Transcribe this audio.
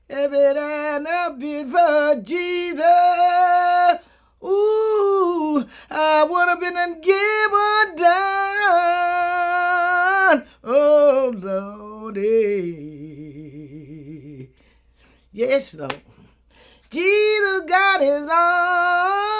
If it had not been for Jesus, ooh, I would have been given down. Oh, Lordy. Yes, Lord. Jesus got his